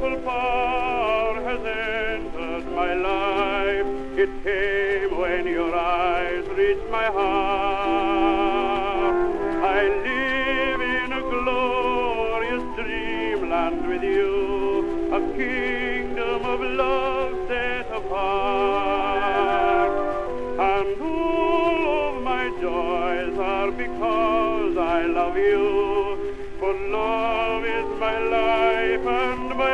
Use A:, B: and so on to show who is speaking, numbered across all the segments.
A: wonderful power has entered my life. It came when your eyes reached my heart. I live in a glorious dreamland with you, a kingdom of love set apart. And all of my joys are because I love you, for love is my life and my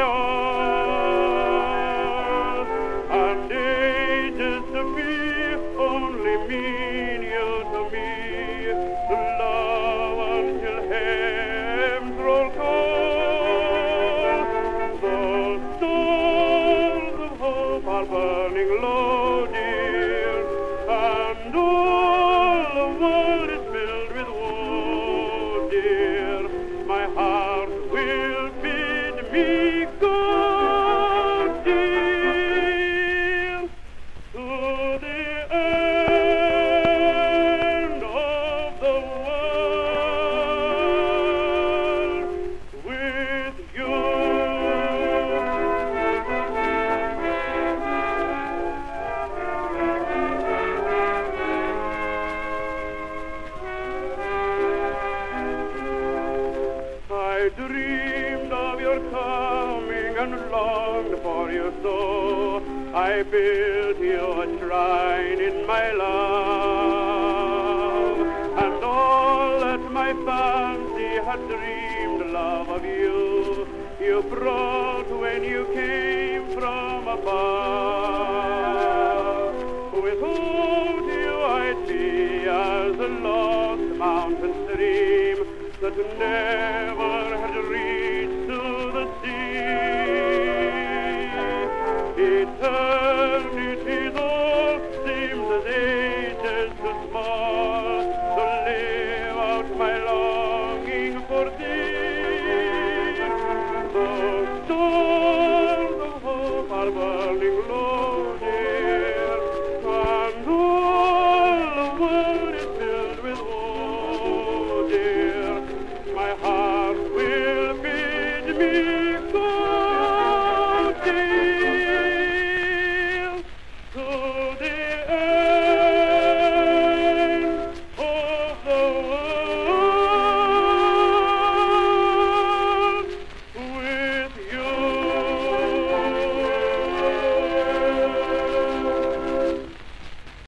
A: all. And ages to be only mean you to me, to love until heavens roll cold. The stars of hope are burning low, dear, and all the world is filled with woe, dear. My heart will bid me good, dear, to the end of the world with you. I dreamed of your coming and longed for you so. I built you a shrine in my love, and all that my fancy had dreamed, love of you, you brought when you came from above. Without you I'd be as a lost mountain stream that never